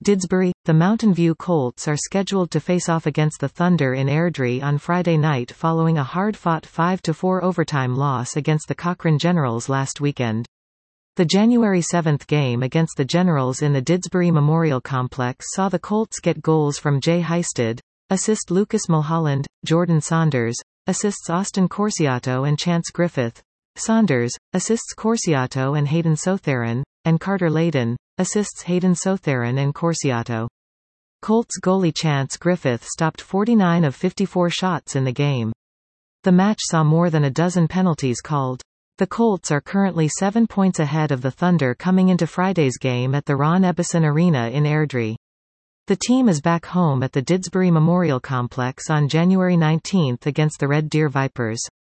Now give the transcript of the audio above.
Didsbury. The Mountain View Colts are scheduled to face off against the Thunder in Airdrie on Friday night following a hard-fought 5-4 overtime loss against the Cochrane Generals last weekend. The January 7 game against the Generals in the Didsbury Memorial Complex saw the Colts get goals from Jay Heisted, assist Lucas Mulholland, Jordan Saunders, assists Austin Corsiato and Chance Griffith, Saunders, assists Corsiato and Hayden Sotheran, and Carter Layden, assists Hayden Sotheran and Corsiato. Colts goalie Chance Griffith stopped 49 of 54 shots in the game. The match saw more than a dozen penalties called. The Colts are currently 7 points ahead of the Thunder coming into Friday's game at the Ron Ebbison Arena in Airdrie. The team is back home at the Didsbury Memorial Complex on January 19 against the Red Deer Vipers.